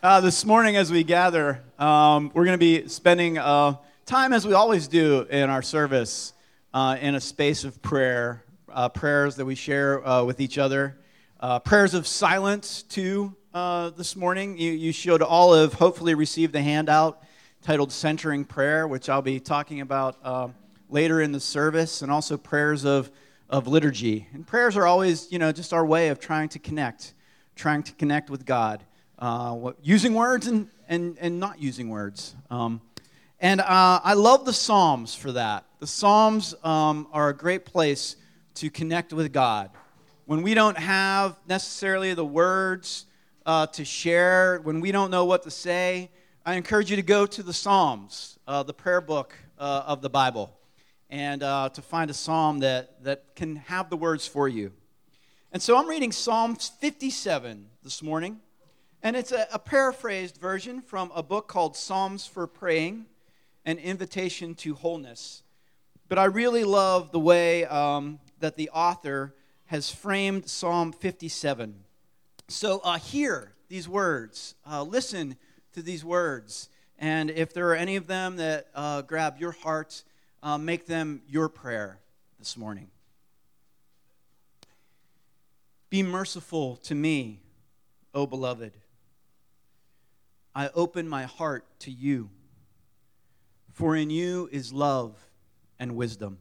This morning, as we gather, we're going to be spending time, as we always do in our service, in a space of prayer, prayers that we share with each other, prayers of silence, too, this morning. You should all have hopefully received a handout titled Centering Prayer, which I'll be talking about later in the service, and also prayers of liturgy. And prayers are always, just our way of trying to connect with God. Using words and not using words. And I love the Psalms for that. The Psalms are a great place to connect with God. When we don't have necessarily the words to share, when we don't know what to say, I encourage you to go to the Psalms, the prayer book of the Bible, and to find a psalm that can have the words for you. And so I'm reading Psalm 57 this morning. And it's a paraphrased version from a book called Psalms for Praying, An Invitation to Wholeness. But I really love the way that the author has framed Psalm 57. So hear these words, listen to these words, and if there are any of them that grab your heart, make them your prayer this morning. Be merciful to me, O beloved. I open my heart to you, for in you is love and wisdom.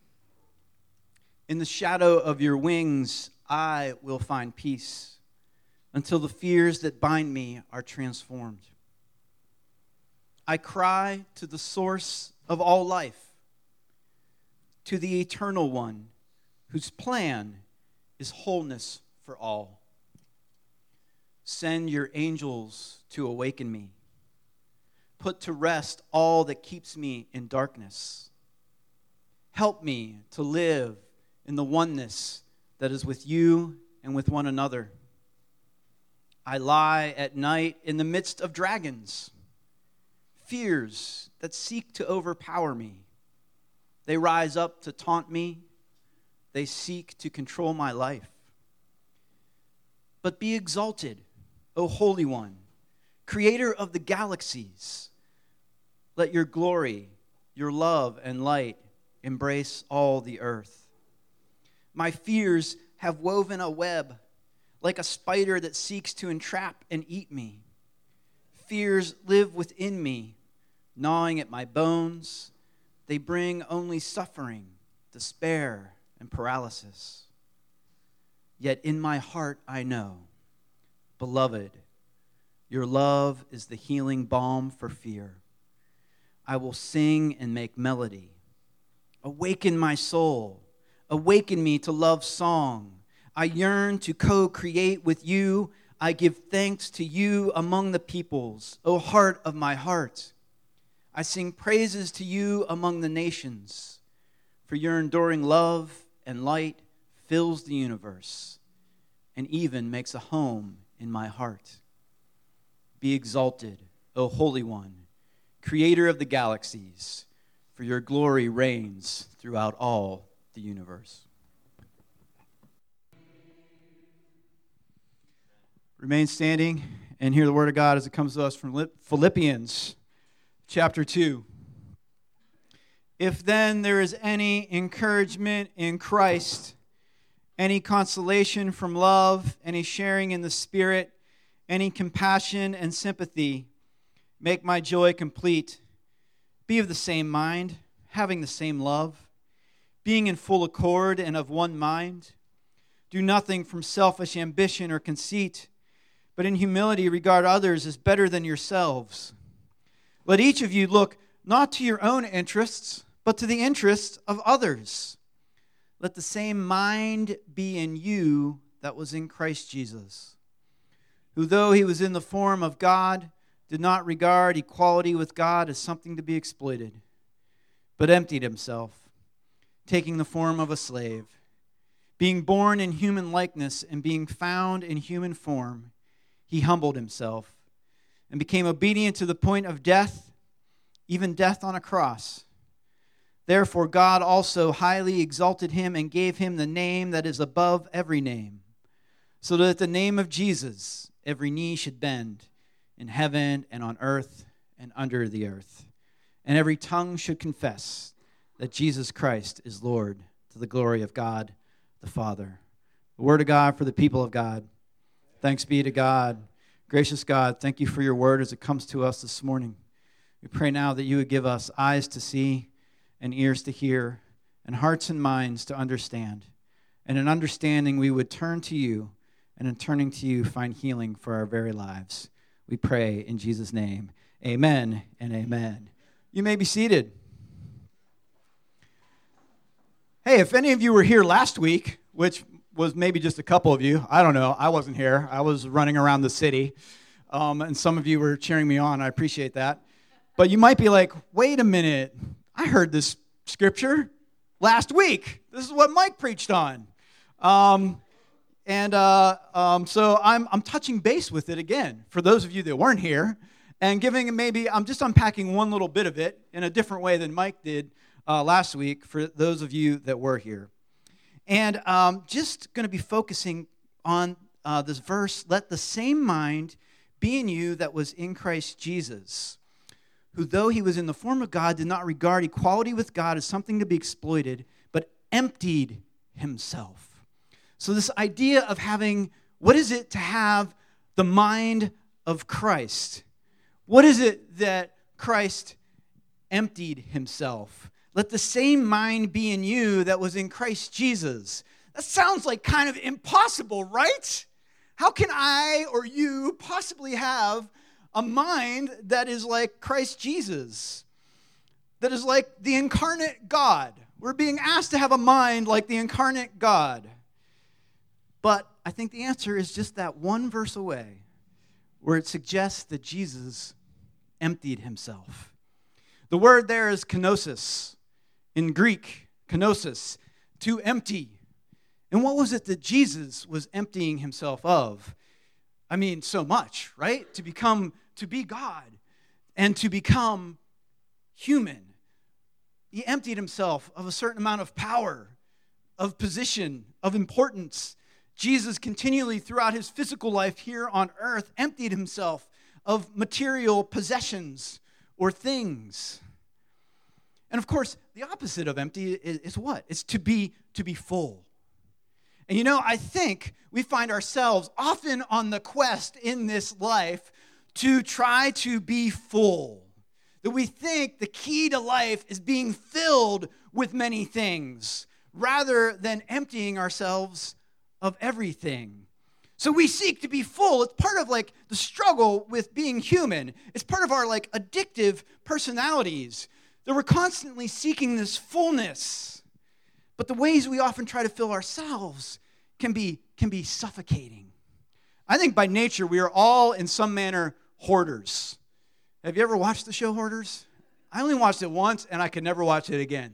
In the shadow of your wings, I will find peace until the fears that bind me are transformed. I cry to the source of all life, to the eternal one, whose plan is wholeness for all. Send your angels to awaken me. Put to rest all that keeps me in darkness. Help me to live in the oneness that is with you and with one another. I lie at night in the midst of dragons, fears that seek to overpower me. They rise up to taunt me. They seek to control my life. But be exalted, O Holy One, Creator of the galaxies. Let your glory, your love and light embrace all the earth. My fears have woven a web like a spider that seeks to entrap and eat me. Fears live within me, gnawing at my bones. They bring only suffering, despair, and paralysis. Yet in my heart I know, beloved, your love is the healing balm for fear. I will sing and make melody. Awaken my soul. Awaken me to love song. I yearn to co-create with you. I give thanks to you among the peoples, O heart of my heart. I sing praises to you among the nations, for your enduring love and light fills the universe and even makes a home in my heart. Be exalted, O Holy One, Creator of the galaxies, for your glory reigns throughout all the universe. Remain standing and hear the word of God as it comes to us from Philippians chapter 2. If then there is any encouragement in Christ, any consolation from love, any sharing in the Spirit, any compassion and sympathy, make my joy complete. Be of the same mind, having the same love, being in full accord and of one mind. Do nothing from selfish ambition or conceit, but in humility regard others as better than yourselves. Let each of you look not to your own interests, but to the interests of others. Let the same mind be in you that was in Christ Jesus, who though he was in the form of God, did not regard equality with God as something to be exploited, but emptied himself, taking the form of a slave. Being born in human likeness and being found in human form, he humbled himself and became obedient to the point of death, even death on a cross. Therefore God also highly exalted him and gave him the name that is above every name, so that at the name of Jesus every knee should bend, in heaven and on earth and under the earth. And every tongue should confess that Jesus Christ is Lord, to the glory of God the Father. The word of God for the people of God. Thanks be to God. Gracious God, thank you for your word as it comes to us this morning. We pray now that you would give us eyes to see and ears to hear and hearts and minds to understand. And in understanding, we would turn to you, and in turning to you, find healing for our very lives. We pray in Jesus' name. Amen and amen. You may be seated. Hey, if any of you were here last week, which was maybe just a couple of you, I don't know, I wasn't here. I was running around the city, and some of you were cheering me on. I appreciate that. But you might be like, wait a minute, I heard this scripture last week. This is what Mike preached on. So I'm touching base with it again for those of you that weren't here, and I'm just unpacking one little bit of it in a different way than Mike did last week for those of you that were here. And just going to be focusing on this verse, let the same mind be in you that was in Christ Jesus, who though he was in the form of God, did not regard equality with God as something to be exploited, but emptied himself. So this idea of what is it to have the mind of Christ? What is it that Christ emptied himself? Let the same mind be in you that was in Christ Jesus. That sounds like kind of impossible, right? How can I or you possibly have a mind that is like Christ Jesus? That is like the incarnate God. We're being asked to have a mind like the incarnate God. But I think the answer is just that one verse away, where it suggests that Jesus emptied himself. The word there is kenosis. In Greek, kenosis, to empty. And what was it that Jesus was emptying himself of? I mean, so much, right? To be God and to become human. He emptied himself of a certain amount of power, of position, of importance. Jesus continually throughout his physical life here on earth emptied himself of material possessions or things. And of course, the opposite of empty is what? It's to be full. And I think we find ourselves often on the quest in this life to try to be full. That we think the key to life is being filled with many things rather than emptying ourselves of everything. So we seek to be full. It's part of the struggle with being human. It's part of our addictive personalities. That we're constantly seeking this fullness. But the ways we often try to fill ourselves can be suffocating. I think by nature we are all in some manner hoarders. Have you ever watched the show Hoarders? I only watched it once and I could never watch it again.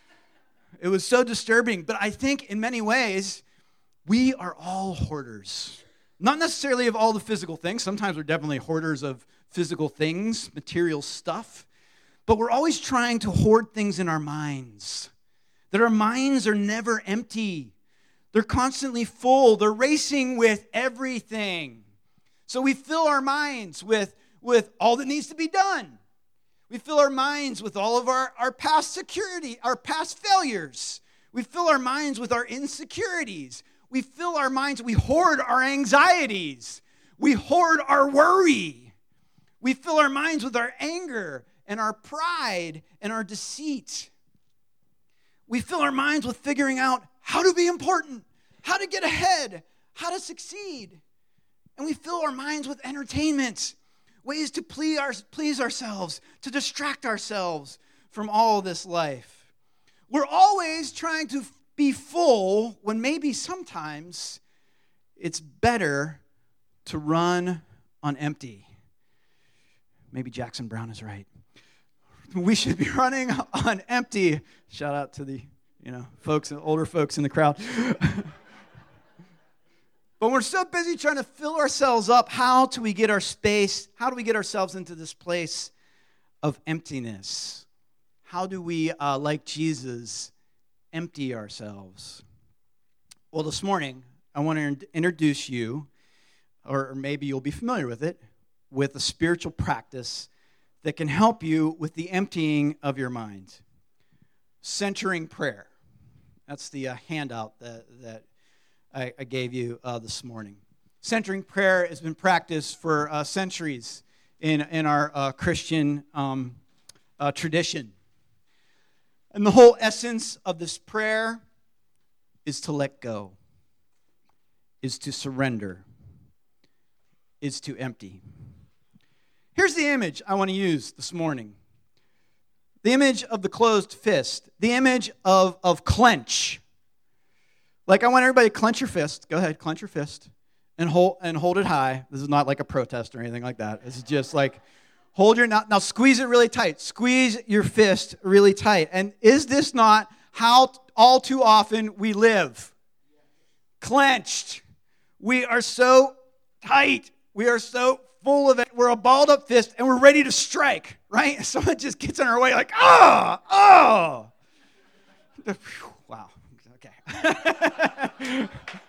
It was so disturbing, but I think in many ways we are all hoarders. Not necessarily of all the physical things. Sometimes we're definitely hoarders of physical things, material stuff. But we're always trying to hoard things in our minds. That our minds are never empty. They're constantly full. They're racing with everything. So we fill our minds with all that needs to be done. We fill our minds with all of our past security, our past failures. We fill our minds with our insecurities. We fill our minds, we hoard our anxieties. We hoard our worry. We fill our minds with our anger and our pride and our deceit. We fill our minds with figuring out how to be important, how to get ahead, how to succeed. And we fill our minds with entertainment, ways to please ourselves, to distract ourselves from all this life. We're always trying to be full when maybe sometimes it's better to run on empty. Maybe Jackson Brown is right. We should be running on empty. Shout out to the, older folks in the crowd. But we're so busy trying to fill ourselves up. How do we get ourselves into this place of emptiness? How do we, like Jesus, empty ourselves? Well, this morning, I want to introduce you, or maybe you'll be familiar with it, with a spiritual practice that can help you with the emptying of your mind. Centering prayer. That's the handout that I gave you this morning. Centering prayer has been practiced for centuries in our Christian tradition. And the whole essence of this prayer is to let go, is to surrender, is to empty. Here's the image I want to use this morning. The image of the closed fist. The image of clench. Like, I want everybody to clench your fist. Go ahead, clench your fist. And hold it high. This is not like a protest or anything like that. This is just like, hold your, now squeeze it really tight. Squeeze your fist really tight. And is this not how all too often we live? Clenched. We are so tight. We are so full of it. We're a balled up fist and we're ready to strike, right? Someone just gets in our way like, oh. Wow, okay.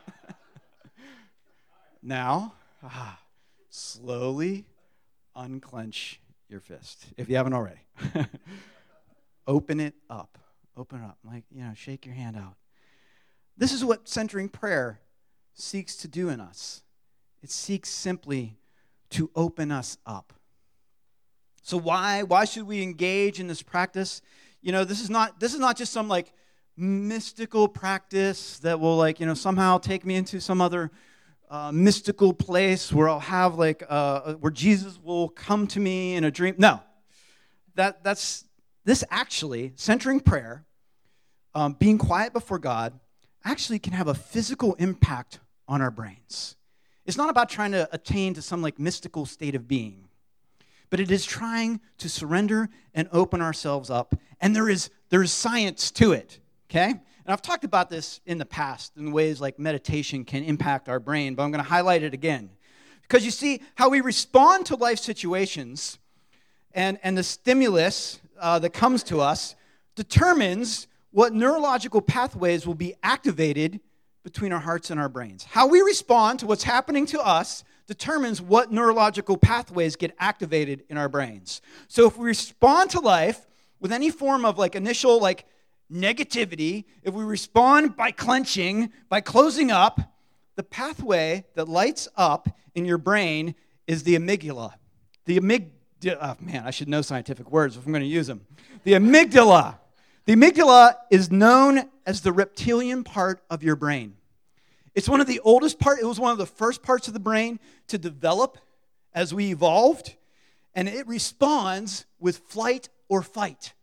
Now, slowly unclench your fist, if you haven't already. Open it up. Open it up. Like, shake your hand out. This is what centering prayer seeks to do in us. It seeks simply to open us up. So why should we engage in this practice? This is not just some like mystical practice that will somehow take me into some other mystical place where I'll have where Jesus will come to me in a dream. No, that's actually centering prayer, being quiet before God, actually can have a physical impact on our brains. It's not about trying to attain to some mystical state of being, but it is trying to surrender and open ourselves up. And there is science to it, okay? And I've talked about this in the past in ways like meditation can impact our brain, but I'm going to highlight it again. Because you see, how we respond to life situations and the stimulus that comes to us determines what neurological pathways will be activated between our hearts and our brains. How we respond to what's happening to us determines what neurological pathways get activated in our brains. So if we respond to life with any form of initial negativity, if we respond by clenching, by closing up, the pathway that lights up in your brain is the amygdala. Man, I should know scientific words if I'm going to use them. The amygdala. The amygdala is known as the reptilian part of your brain. It's one of the oldest parts. It was one of the first parts of the brain to develop as we evolved, and it responds with flight or fight.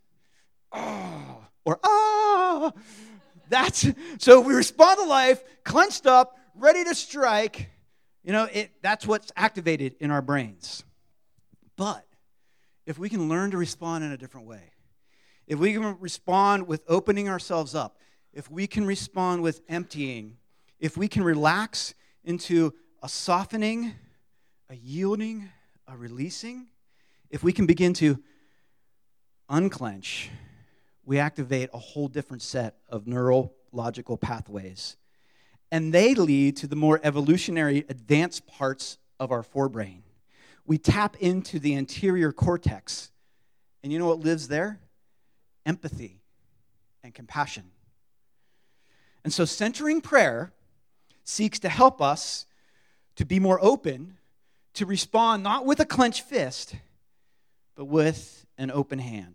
So we respond to life, clenched up, ready to strike. That's what's activated in our brains. But if we can learn to respond in a different way, if we can respond with opening ourselves up, if we can respond with emptying, if we can relax into a softening, a yielding, a releasing, if we can begin to unclench, we activate a whole different set of neurological pathways. And they lead to the more evolutionary advanced parts of our forebrain. We tap into the anterior cortex. And you know what lives there? Empathy and compassion. And so centering prayer seeks to help us to be more open, to respond not with a clenched fist, but with an open hand.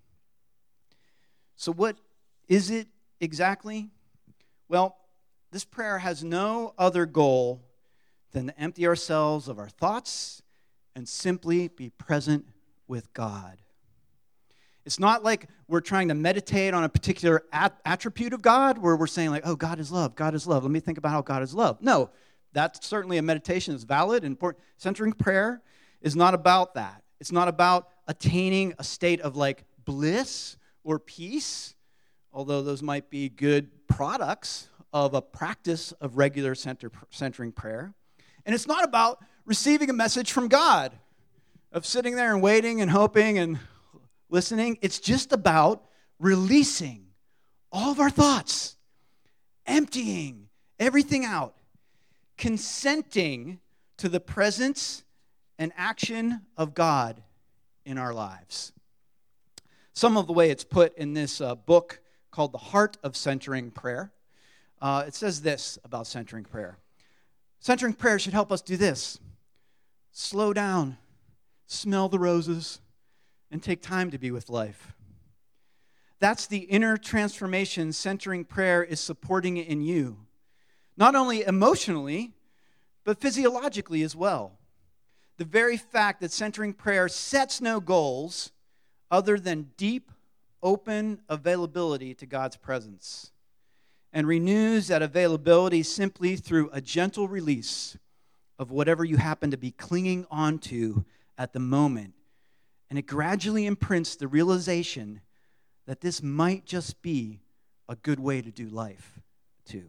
So what is it exactly? Well, this prayer has no other goal than to empty ourselves of our thoughts and simply be present with God. It's not like we're trying to meditate on a particular attribute of God where we're saying oh, God is love, God is love. Let me think about how God is love. No, that's certainly a meditation that's valid and important. Centering prayer is not about that. It's not about attaining a state of bliss or peace, although those might be good products of a practice of regular centering prayer. And it's not about receiving a message from God, of sitting there and waiting and hoping and listening. It's just about releasing all of our thoughts, emptying everything out, consenting to the presence and action of God in our lives. Some of the way it's put in this book called The Heart of Centering Prayer, it says this about centering prayer. Centering prayer should help us do this: slow down, smell the roses, and take time to be with life. That's the inner transformation centering prayer is supporting in you, not only emotionally, but physiologically as well. The very fact that centering prayer sets no goals other than deep, open availability to God's presence, and renews that availability simply through a gentle release of whatever you happen to be clinging onto at the moment. And it gradually imprints the realization that this might just be a good way to do life, too.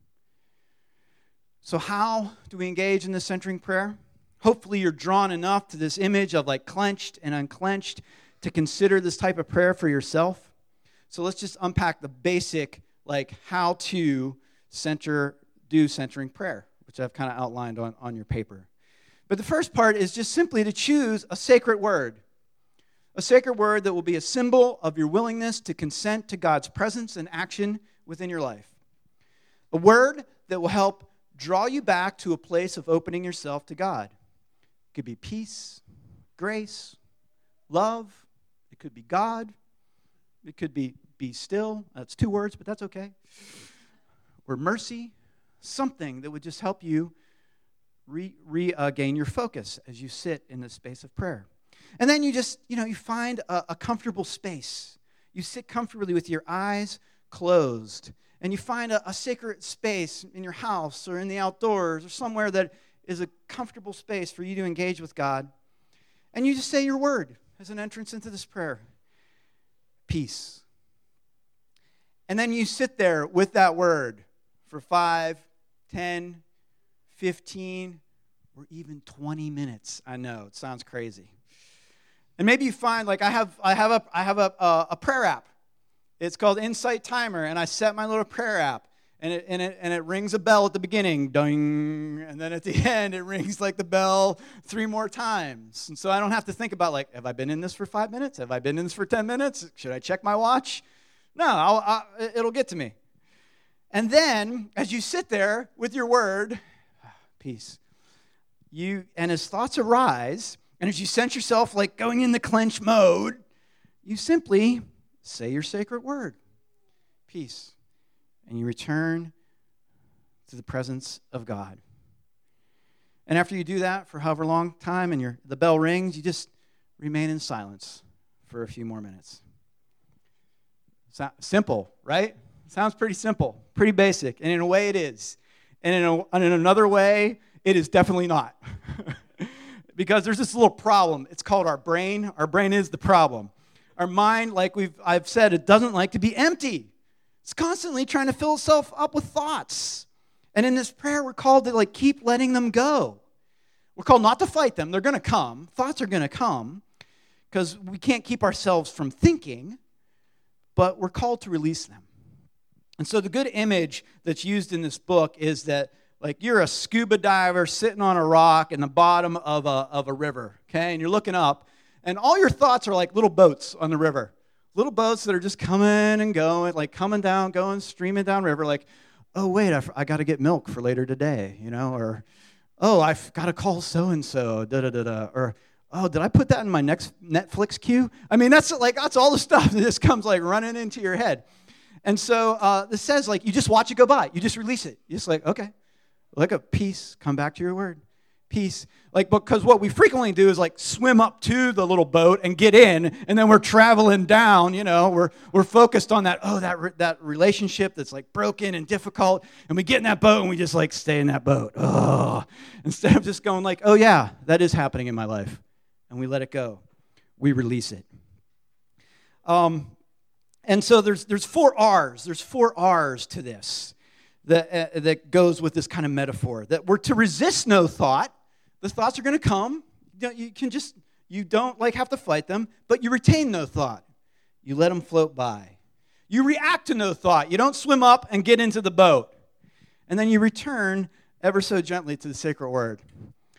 So how do we engage in this centering prayer? Hopefully you're drawn enough to this image of like clenched and unclenched to consider this type of prayer for yourself. So let's just unpack the basic, like how to do centering prayer, which I've kind of outlined on your paper. But the first part is just simply to choose a sacred word that will be a symbol of your willingness to consent to God's presence and action within your life. A word that will help draw you back to a place of opening yourself to God. It could be peace, grace, love. It could be God. It could be still. That's 2 words, but that's okay. Or mercy. Something that would just help you regain your focus as you sit in the space of prayer. And then you just, you find a comfortable space. You sit comfortably with your eyes closed. And you find a sacred space in your house or in the outdoors or somewhere that is a comfortable space for you to engage with God. And you just say your word as an entrance into this prayer. Peace. And then you sit there with that word for 5, 10, 15, or even 20 minutes. I know, it sounds crazy. And maybe you find, like I have a prayer app. It's called Insight Timer, and I set my little prayer app, and it rings a bell at the beginning, ding, and then at the end it rings like the bell 3 more times. And so I don't have to think about have I been in this for 5 minutes? Have I been in this for 10 minutes? Should I check my watch? No, it'll get to me. And then as you sit there with your word, peace, and as thoughts arise, and as you sense yourself like going in the clench mode, you simply say your sacred word, peace, and you return to the presence of God. And after you do that for however long time and the bell rings, you just remain in silence for a few more minutes. Simple, right? Sounds pretty simple, pretty basic, and in a way it is. And in another way, it is definitely not. Because there's this little problem. It's called our brain. Our brain is the problem. Our mind, like I've said, it doesn't like to be empty. It's constantly trying to fill itself up with thoughts. And in this prayer, we're called to keep letting them go. We're called not to fight them. They're going to come. Thoughts are going to come because we can't keep ourselves from thinking, but we're called to release them. And so the good image that's used in this book is that you're a scuba diver sitting on a rock in the bottom of a river, okay? And you're looking up, and all your thoughts are like little boats on the river. Little boats that are just coming and going, coming down, going, streaming down river, oh, wait, I got to get milk for later today, or, oh, I've got to call so-and-so, da-da-da-da, or, oh, did I put that in my next Netflix queue? I mean, that's all the stuff that just comes running into your head. And so this says, you just watch it go by. You just release it. You're just okay. A peace, come back to your word. Peace. Because what we frequently do is swim up to the little boat and get in, and then we're traveling down, we're focused on that relationship that's broken and difficult, and we get in that boat and we just stay in that boat. Oh, instead of just going oh yeah, that is happening in my life. And we let it go. We release it. And so there's 4 R's. There's 4 R's to this. That goes with this kind of metaphor, that we're to resist no thought. The thoughts are going to come. You don't have to fight them, but you retain no thought. You let them float by. You react to no thought. You don't swim up and get into the boat. And then you return ever so gently to the sacred word.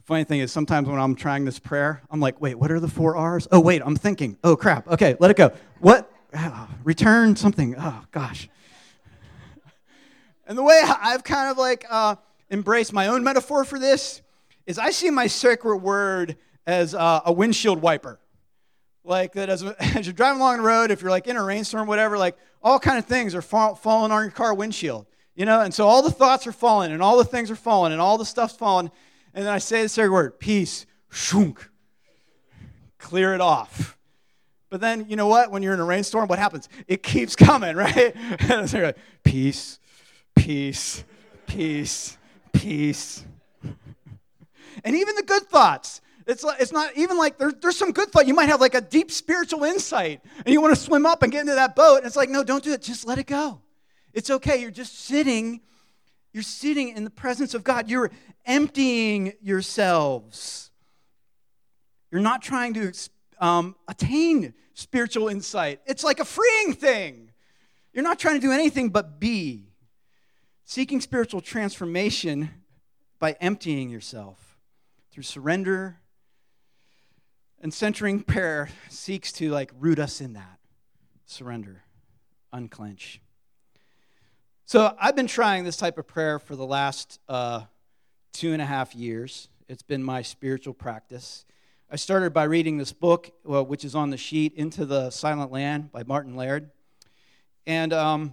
Funny thing is, sometimes when I'm trying this prayer, I'm like, wait, what are the 4 R's? Oh, wait, I'm thinking. Oh, crap. Okay, let it go. What? Return something. Oh, gosh. And the way I've kind of like embraced my own metaphor for this is I see my sacred word as a windshield wiper. Like that as you're driving along the road, if you're like in a rainstorm, whatever, like all kind of things are falling on your car windshield. And so all the thoughts are falling, and all the things are falling, and all the stuff's falling. And then I say the sacred word, peace, shunk, clear it off. But then, you know what? When you're in a rainstorm, what happens? It keeps coming, right? And so you're like, peace, peace, peace, peace. And even the good thoughts. It's not even like there's some good thought. You might have like a deep spiritual insight, and you want to swim up and get into that boat. And it's like, no, don't do it. Just let it go. It's okay. You're just sitting. You're sitting in the presence of God. You're emptying yourselves. You're not trying to attain spiritual insight. It's like a freeing thing. You're not trying to do anything but be. Seeking spiritual transformation by emptying yourself through surrender. And centering prayer seeks to like root us in that. Surrender. Unclench. So I've been trying this type of prayer for the last 2.5 years. It's been my spiritual practice. I started by reading this book, which is on the sheet, Into the Silent Land by Martin Laird. And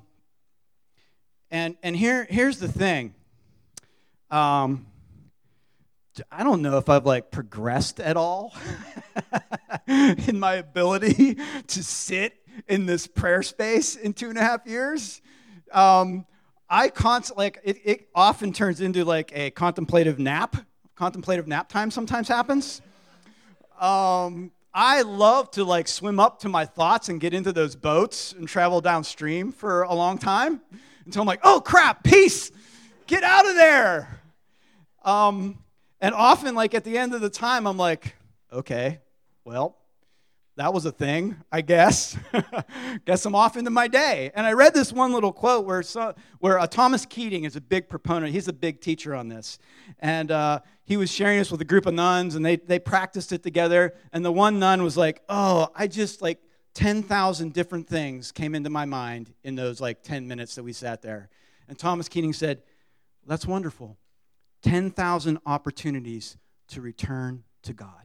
here's the thing. I don't know if I've like progressed at all in my ability to sit in this prayer space in 2.5 years. I constantly, like, it often turns into like a contemplative nap. Contemplative nap time sometimes happens. I love to like swim up to my thoughts and get into those boats and travel downstream for a long time until I'm like, oh crap, peace, get out of there. And often like at the end of the time, I'm like, okay, well, that was a thing, I guess. Guess I'm off into my day. And I read this one little quote where Thomas Keating is a big proponent. He's a big teacher on this. And he was sharing this with a group of nuns, and they practiced it together. And the one nun was like, oh, I just like 10,000 different things came into my mind in those like 10 minutes that we sat there. And Thomas Keating said, that's wonderful. 10,000 opportunities to return to God.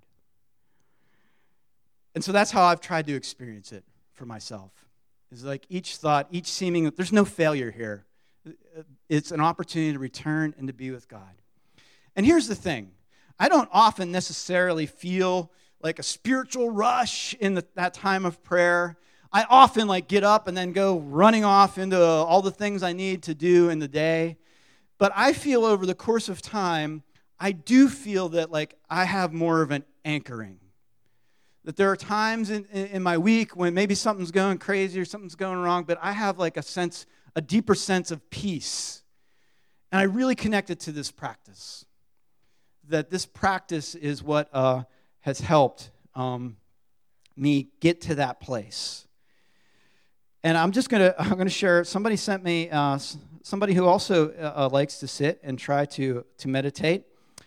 And so that's how I've tried to experience it for myself. It's like each thought, each seeming, there's no failure here. It's an opportunity to return and to be with God. And here's the thing. I don't often necessarily feel like a spiritual rush in that time of prayer. I often like get up and then go running off into all the things I need to do in the day. But I feel over the course of time, I do feel that like I have more of an anchoring. That there are times in my week when maybe something's going crazy or something's going wrong, but I have like a deeper sense of peace. And I really connect it to this practice. That this practice is what has helped me get to that place. And I'm gonna share. Somebody sent me somebody who also likes to sit and try to meditate.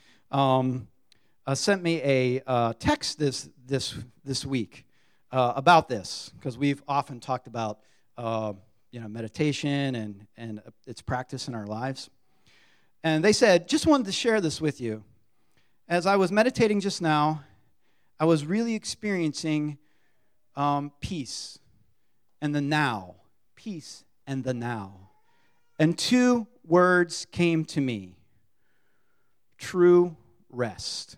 Sent me a text this week about this, because we've often talked about meditation and its practice in our lives. And they said, just wanted to share this with you. As I was meditating just now, I was really experiencing peace and the now. Peace and the now. And 2 words came to me. True rest.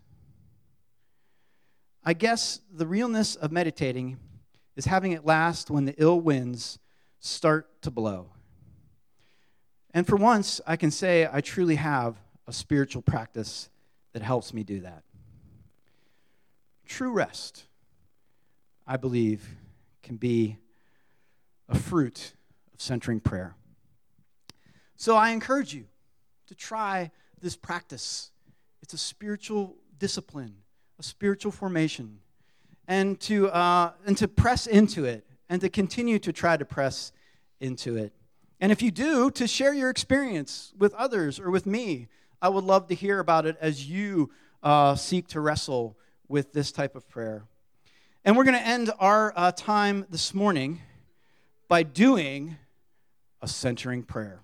I guess the realness of meditating is having it last when the ill winds start to blow. And for once, I can say I truly have a spiritual practice that helps me do that. True rest, I believe, can be a fruit of centering prayer. So I encourage you to try this practice. It's a spiritual discipline, a spiritual formation, and to press into it, and to continue to try to press into it. And if you do, to share your experience with others or with me. I would love to hear about it as you seek to wrestle with this type of prayer. And we're going to end our time this morning by doing a centering prayer.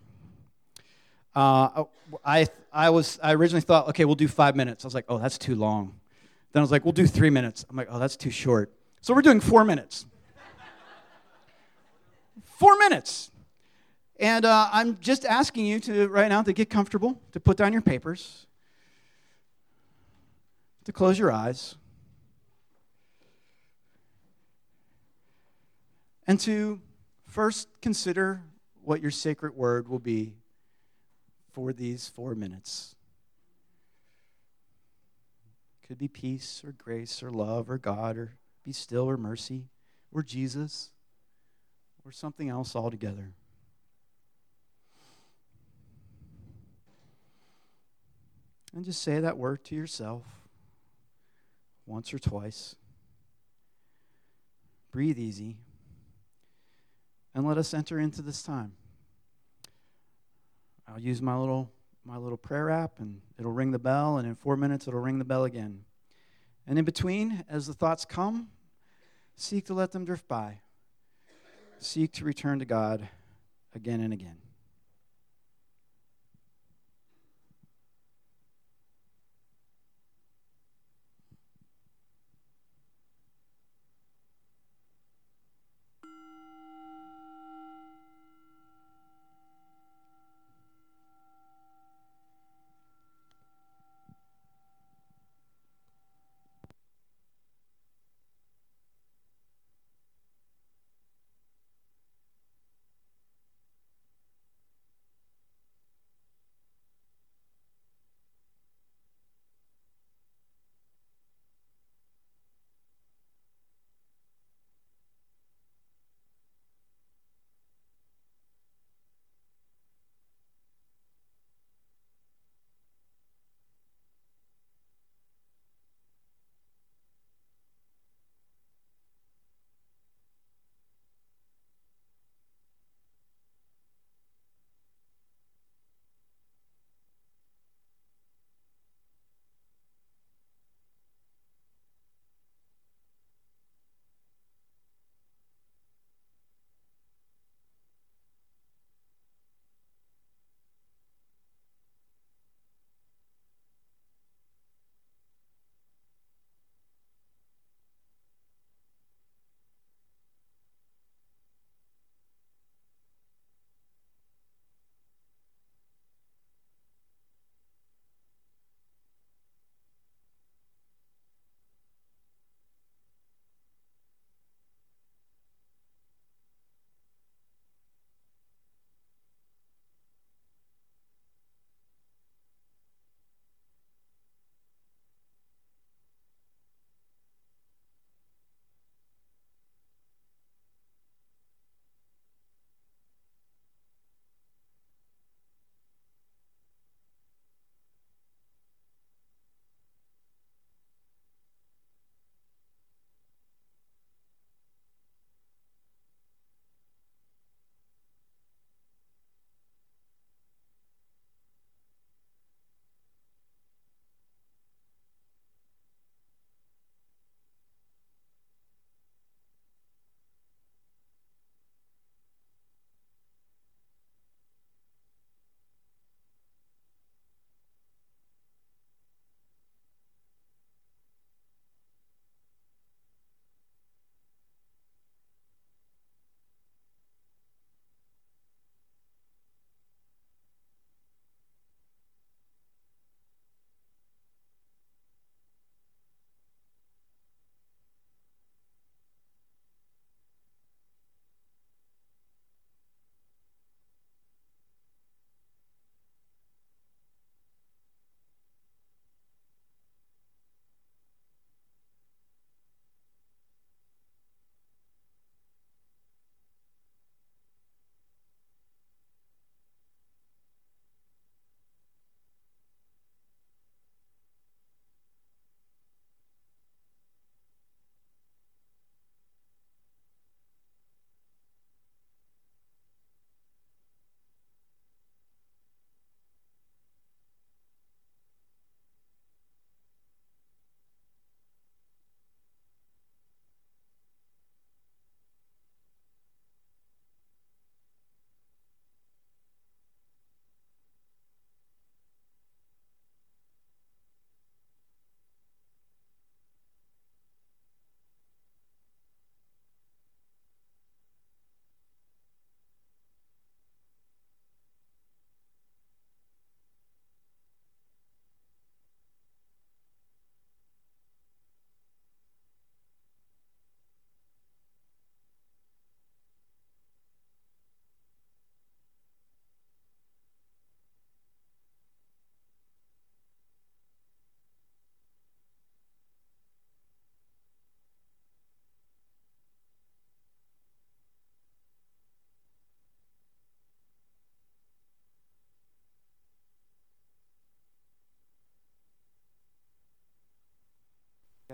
I originally thought, okay, we'll do 5 minutes. I was like, oh, that's too long. Then I was like, we'll do 3 minutes. I'm like, oh, that's too short. So we're doing 4 minutes. 4 minutes. And I'm just asking you to, right now, to get comfortable, to put down your papers, to close your eyes, and to first consider what your sacred word will be for these 4 minutes. It could be peace or grace or love or God or be still or mercy or Jesus or something else altogether. And just say that word to yourself once or twice. Breathe easy. And let us enter into this time. I'll use my little prayer app, and it'll ring the bell, and in 4 minutes it'll ring the bell again. And in between, as the thoughts come, seek to let them drift by. Seek to return to God again and again.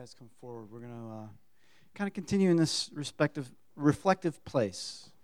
guys come forward. We're going to kind of continue in this reflective place.